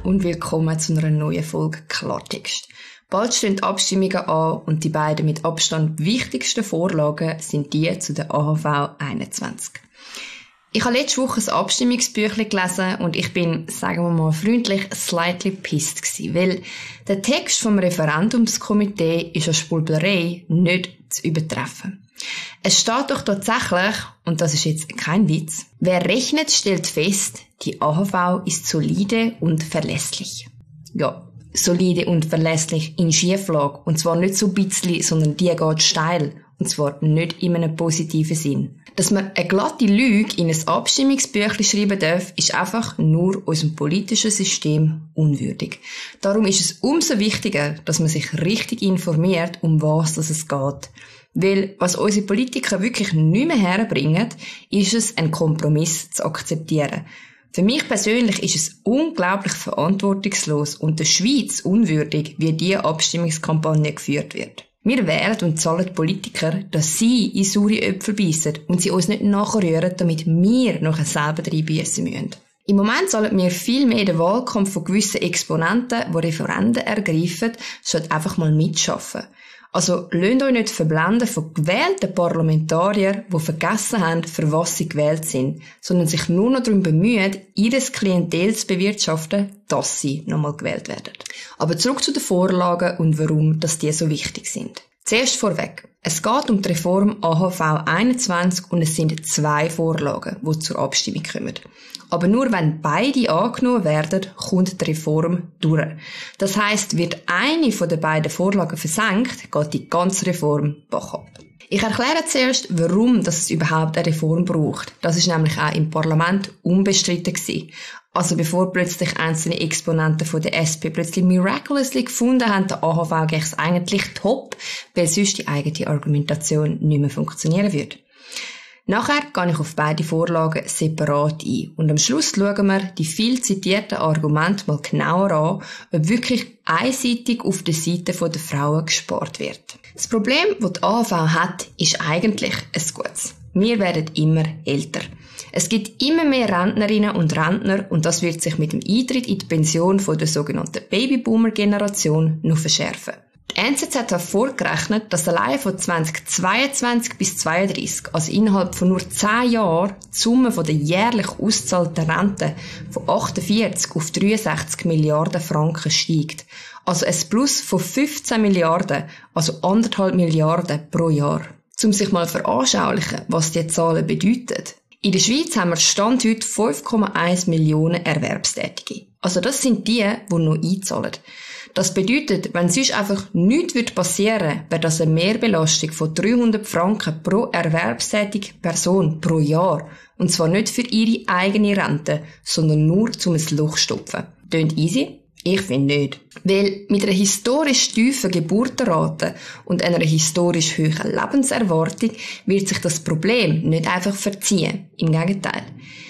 und willkommen zu einer neuen Folge Klartext. Bald stehen die Abstimmungen an und die beiden mit Abstand wichtigsten Vorlagen sind die zu der AHV 21. Ich habe letzte Woche ein Abstimmungsbüchlein gelesen und ich bin, sagen wir mal freundlich, slightly pissed gewesen, weil der Text vom Referendumskomitee ist als Spulberei nicht zu übertreffen. Es steht doch tatsächlich, und das ist jetzt kein Witz, wer rechnet, stellt fest, die AHV ist solide und verlässlich. Ja, solide und verlässlich in Schieflage. Und zwar nicht so ein bisschen, sondern die geht steil. Und zwar nicht in einem positiven Sinn. Dass man eine glatte Lüge in ein Abstimmungsbüchlein schreiben darf, ist einfach nur unserem politischen System unwürdig. Darum ist es umso wichtiger, dass man sich richtig informiert, um was es geht. Weil, was unsere Politiker wirklich nicht mehr herbringen, ist es, einen Kompromiss zu akzeptieren. Für mich persönlich ist es unglaublich verantwortungslos und der Schweiz unwürdig, wie diese Abstimmungskampagne geführt wird. Wir wählen und zahlen Politiker, dass sie in saure Äpfel beißen und sie uns nicht nachrühren, damit wir nachher selber reinbeissen müssen. Im Moment zahlen wir viel mehr den Wahlkampf von gewissen Exponenten, die Referenden ergreifen, statt einfach mal mitschaffen. Also, lasst euch nicht verblenden von gewählten Parlamentariern, die vergessen haben, für was sie gewählt sind, sondern sich nur noch darum bemühen, ihr Klientel zu bewirtschaften, dass sie nochmal gewählt werden. Aber zurück zu den Vorlagen und warum, dass die so wichtig sind. Zuerst vorweg. Es geht um die Reform AHV 21 und es sind 2 Vorlagen, die zur Abstimmung kommen. Aber nur wenn beide angenommen werden, kommt die Reform durch. Das heisst, wird eine von den beiden Vorlagen versenkt, geht die ganze Reform bach ab. Ich erkläre zuerst, warum es überhaupt eine Reform braucht. Das ist nämlich auch im Parlament unbestritten gewesen. Also bevor plötzlich einzelne Exponenten von der SP plötzlich miraculously gefunden haben, der AHV geht es eigentlich top, weil sonst die eigene Argumentation nicht mehr funktionieren würde. Nachher gehe ich auf beide Vorlagen separat ein und am Schluss schauen wir die viel zitierten Argumente mal genauer an, ob wirklich einseitig auf der Seite der Frauen gespart wird. Das Problem, das die AHV hat, ist eigentlich ein gutes. Wir werden immer älter. Es gibt immer mehr Rentnerinnen und Rentner und das wird sich mit dem Eintritt in die Pension von der sogenannten Babyboomer-Generation noch verschärfen. Die NZZ hat vorgerechnet, dass allein von 2022 bis 2032, also innerhalb von nur 10 Jahren, die Summe der jährlich auszahlten Renten von 48 auf 63 Milliarden Franken steigt. Also ein Plus von 15 Milliarden, also 1,5 Milliarden pro Jahr. Um sich mal veranschaulichen, was diese Zahlen bedeuten. In der Schweiz haben wir Stand heute 5,1 Millionen Erwerbstätige. Also das sind die noch einzahlen. Das bedeutet, wenn sonst einfach nichts passieren würde, wäre das eine Mehrbelastung von 300 Franken pro erwerbstätige Person pro Jahr. Und zwar nicht für ihre eigene Rente, sondern nur um ein Loch zu stopfen. Tönt easy? Ich finde nicht. Weil mit einer historisch tiefen Geburtenrate und einer historisch hohen Lebenserwartung wird sich das Problem nicht einfach verziehen. Im Gegenteil.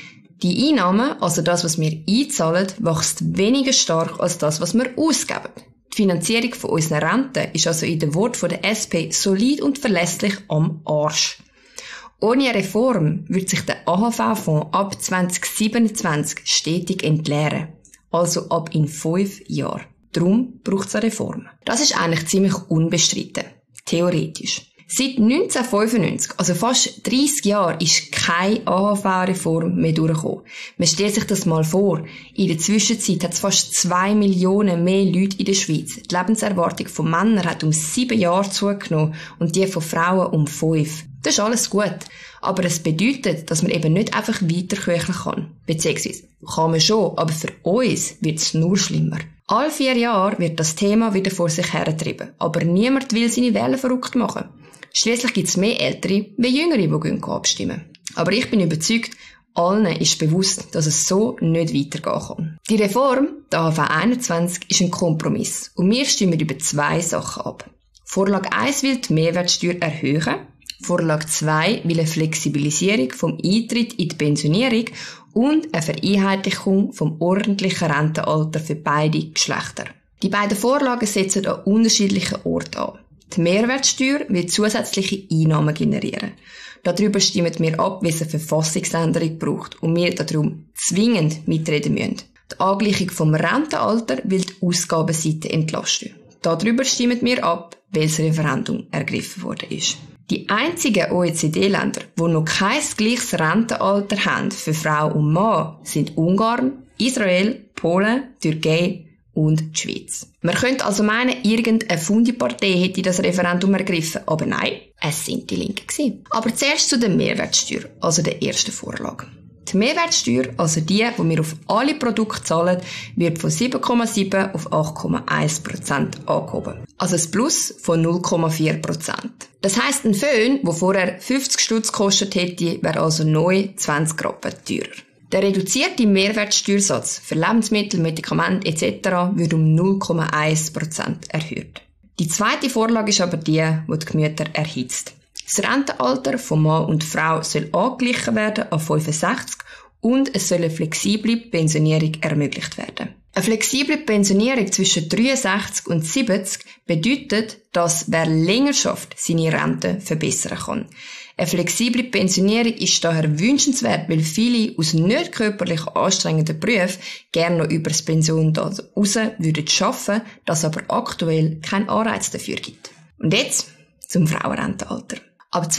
Die Einnahmen, also das, was wir einzahlen, wächst weniger stark als das, was wir ausgeben. Die Finanzierung von unseren Renten ist also in den Worten der SP solid und verlässlich am Arsch. Ohne eine Reform wird sich der AHV-Fonds ab 2027 stetig entleeren. Also ab in 5 Jahren. Darum braucht es eine Reform. Das ist eigentlich ziemlich unbestritten. Theoretisch. Seit 1995, also fast 30 Jahren, ist keine AHV-Reform mehr durchgekommen. Man stellt sich das mal vor. In der Zwischenzeit hat es fast 2 Millionen mehr Leute in der Schweiz. Die Lebenserwartung von Männern hat um 7 Jahre zugenommen und die von Frauen um 5. Das ist alles gut. Aber es bedeutet, dass man eben nicht einfach weiterköcheln kann. Beziehungsweise kann man schon, aber für uns wird es nur schlimmer. Alle 4 Jahre wird das Thema wieder vor sich hergetrieben. Aber niemand will seine Wähler verrückt machen. Schliesslich gibt es mehr Ältere wie Jüngere, die gehen abstimmen. Aber ich bin überzeugt, allen ist bewusst, dass es so nicht weitergehen kann. Die Reform, der AHV 21, ist ein Kompromiss. Und wir stimmen über 2 Sachen ab. Vorlage 1 will die Mehrwertsteuer erhöhen. Vorlage 2 will eine Flexibilisierung vom Eintritt in die Pensionierung und eine Vereinheitlichung vom ordentlichen Rentenalter für beide Geschlechter. Die beiden Vorlagen setzen an unterschiedlichen Orten an. Die Mehrwertsteuer wird zusätzliche Einnahmen generieren. Darüber stimmen wir ab, wie es eine Verfassungsänderung braucht und wir darum zwingend mitreden müssen. Die Angleichung vom Rentenalter will die Ausgabenseite entlasten. Darüber stimmen wir ab, weil das Referendum ergriffen worden ist. Die einzigen OECD-Länder, die noch kein gleiches Rentenalter haben für Frau und Mann, sind Ungarn, Israel, Polen, Türkei und die Schweiz. Man könnte also meinen, irgendeine Fundipartei hätte das Referendum ergriffen, aber nein, es sind die Linken gewesen. Aber zuerst zu der Mehrwertsteuer, also der ersten Vorlage. Die Mehrwertsteuer, also die wir auf alle Produkte zahlen, wird von 7,7 auf 8,1% angehoben. Also ein Plus von 0,4%. Das heisst, ein Föhn, der vorher 50 Stutz gekostet hätte, wäre also neu 20 Rappen teurer. Der reduzierte Mehrwertsteuersatz für Lebensmittel, Medikamente etc. wird um 0,1% erhöht. Die zweite Vorlage ist aber die Gemüter erhitzt. Das Rentenalter von Mann und Frau soll angeglichen werden an 65 und es soll eine flexible Pensionierung ermöglicht werden. Eine flexible Pensionierung zwischen 63 und 70 bedeutet, dass wer länger schafft, seine Rente verbessern kann. Eine flexible Pensionierung ist daher wünschenswert, weil viele aus nicht körperlich anstrengenden Berufen gerne noch über das Pension raus würden arbeiten, das aber aktuell keinen Anreiz dafür gibt. Und jetzt zum Frauenrentenalter. Ab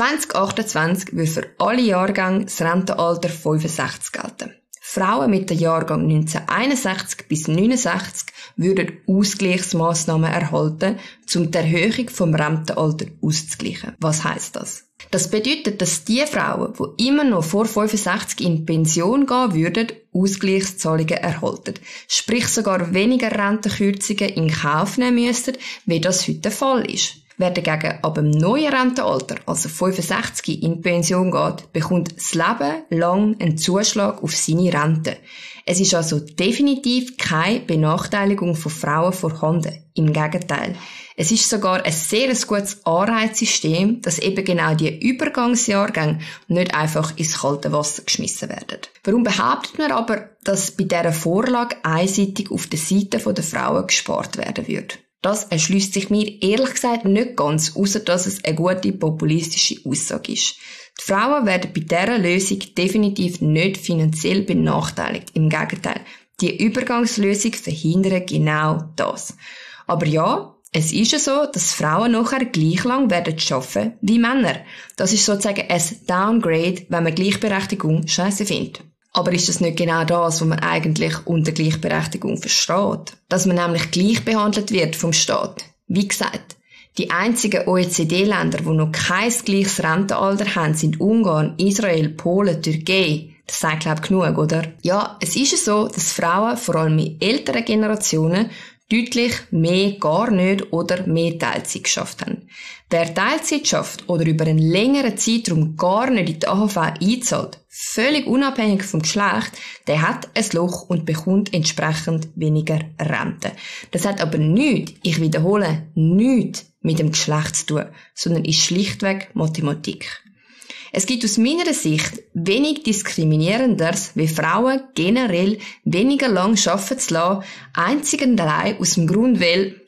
2028 wird für alle Jahrgänge das Rentenalter 65 gelten. Frauen mit dem Jahrgang 1961 bis 1969 würden Ausgleichsmaßnahmen erhalten, um die Erhöhung vom Rentenalter auszugleichen. Was heisst das? Das bedeutet, dass die Frauen, die immer noch vor 65 in Pension gehen würden, Ausgleichszahlungen erhalten. Sprich sogar weniger Rentenkürzungen in Kauf nehmen müssten, wie das heute der Fall ist. Wer dagegen ab dem neuen Rentenalter, also 65, in Pension geht, bekommt das Leben lang einen Zuschlag auf seine Rente. Es ist also definitiv keine Benachteiligung von Frauen vorhanden. Im Gegenteil. Es ist sogar ein sehr gutes Anreizsystem, dass eben genau die Übergangsjahrgänge nicht einfach ins kalte Wasser geschmissen werden. Warum behauptet man aber, dass bei dieser Vorlage einseitig auf der Seite der Frauen gespart werden würde? Das erschließt sich mir ehrlich gesagt nicht ganz, ausser dass es eine gute populistische Aussage ist. Die Frauen werden bei dieser Lösung definitiv nicht finanziell benachteiligt. Im Gegenteil, die Übergangslösung verhindert genau das. Aber ja, es ist ja so, dass Frauen nachher gleich lang werden arbeiten wie Männer. Das ist sozusagen ein Downgrade, wenn man Gleichberechtigung scheisse findet. Aber ist das nicht genau das, was man eigentlich unter Gleichberechtigung versteht? Dass man nämlich gleich behandelt wird vom Staat. Wie gesagt, die einzigen OECD-Länder, die noch kein gleiches Rentenalter haben, sind Ungarn, Israel, Polen, Türkei. Das sagt, glaube ich, genug, oder? Ja, es ist ja so, dass Frauen, vor allem in älteren Generationen, deutlich mehr gar nicht oder mehr Teilzeit geschafft haben. Wer Teilzeit schafft oder über einen längeren Zeitraum gar nicht in die AHV einzahlt, völlig unabhängig vom Geschlecht, der hat ein Loch und bekommt entsprechend weniger Rente. Das hat aber nichts, ich wiederhole, nichts mit dem Geschlecht zu tun, sondern ist schlichtweg Mathematik. Es gibt aus meiner Sicht wenig Diskriminierenderes, wie Frauen generell weniger lang arbeiten zu lassen, einzig und allein aus dem Grund, weil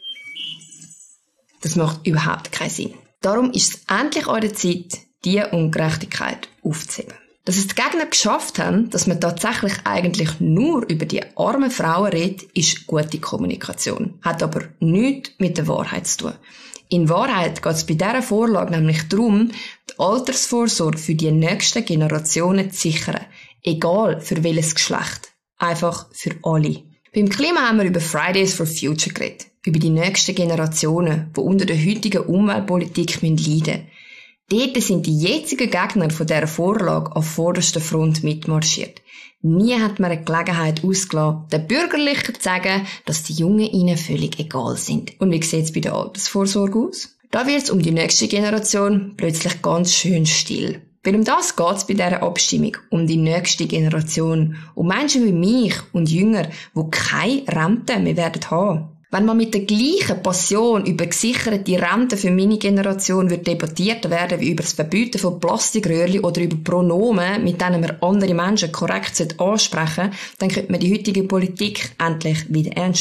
das macht überhaupt keinen Sinn. Darum ist es endlich an der Zeit, diese Ungerechtigkeit aufzuheben. Dass es die Gegner geschafft haben, dass man tatsächlich eigentlich nur über die armen Frauen redet, ist gute Kommunikation. Hat aber nichts mit der Wahrheit zu tun. In Wahrheit geht es bei dieser Vorlage nämlich darum, die Altersvorsorge für die nächsten Generationen zu sichern. Egal für welches Geschlecht. Einfach für alle. Beim Klima haben wir über Fridays for Future geredet. Über die nächsten Generationen, die unter der heutigen Umweltpolitik leiden müssen. Dort sind die jetzigen Gegner von dieser Vorlage auf vorderster Front mitmarschiert. Nie hat man eine Gelegenheit ausgelassen, den Bürgerlichen zu sagen, dass die Jungen ihnen völlig egal sind. Und wie sieht es bei der Altersvorsorge aus? Da wird es um die nächste Generation plötzlich ganz schön still. Weil um das geht es bei dieser Abstimmung, um die nächste Generation, um Menschen wie mich und Jünger, die keine Rente mehr werden haben. Wenn man mit der gleichen Passion über gesicherte Rente für meine Generation wird debattiert werden wie über das Verbieten von Plastikröhrchen oder über Pronomen, mit denen man andere Menschen korrekt ansprechen sollte, dann könnte man die heutige Politik endlich wieder ernst nehmen.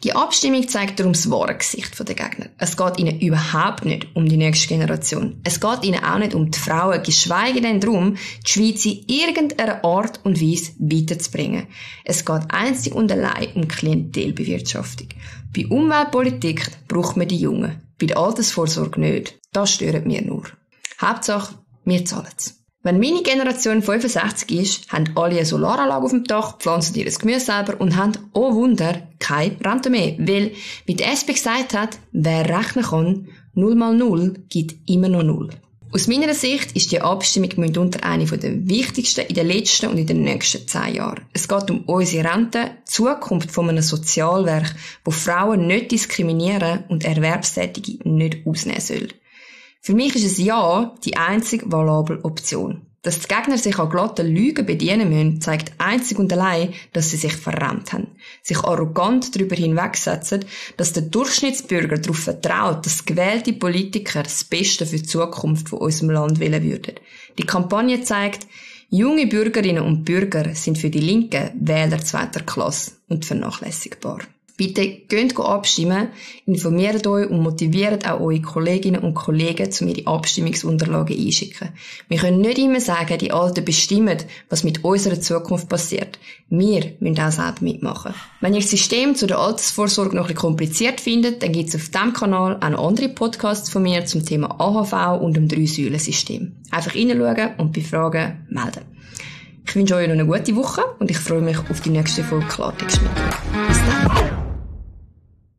Die Abstimmung zeigt darum das wahre Gesicht der Gegner. Es geht ihnen überhaupt nicht um die nächste Generation. Es geht ihnen auch nicht um die Frauen, geschweige denn darum, die Schweiz in irgendeiner Art und Weise weiterzubringen. Es geht einzig und allein um Klientelbewirtschaftung. Bei Umweltpolitik braucht man die Jungen, bei der Altersvorsorge nicht. Das stört mir nur. Hauptsache, wir zahlen es. Wenn meine Generation 65 ist, haben alle eine Solaranlage auf dem Dach, pflanzen ihr Gemüse selber und haben, oh Wunder, keine Rente mehr. Weil, wie die SP gesagt hat, wer rechnen kann, 0 mal 0 gibt immer noch 0. Aus meiner Sicht ist die Abstimmung mitunter eine der wichtigsten in den letzten und in den nächsten 10 Jahren. Es geht um unsere Rente, die Zukunft von einem Sozialwerk, wo Frauen nicht diskriminieren und Erwerbstätige nicht ausnehmen soll. Für mich ist ein Ja die einzig valable Option. Dass die Gegner sich an glatten Lügen bedienen müssen, zeigt einzig und allein, dass sie sich verrannt haben. Sich arrogant darüber hinwegsetzen, dass der Durchschnittsbürger darauf vertraut, dass gewählte Politiker das Beste für die Zukunft von unserem Land wählen würden. Die Kampagne zeigt, junge Bürgerinnen und Bürger sind für die Linken Wähler zweiter Klasse und vernachlässigbar. Bitte geht abstimmen, informiert euch und motiviert auch eure Kolleginnen und Kollegen, um ihre Abstimmungsunterlagen einzuschicken. Wir können nicht immer sagen, die Alten bestimmen, was mit unserer Zukunft passiert. Wir müssen auch selber mitmachen. Wenn ihr das System zu der Altersvorsorge noch ein bisschen kompliziert findet, dann gibt es auf diesem Kanal auch noch andere Podcasts von mir zum Thema AHV und dem 3-Säulen-System. Einfach reinschauen und bei Fragen melden. Ich wünsche euch noch eine gute Woche und ich freue mich auf die nächste Folge Klartext mit euch. Bis dann.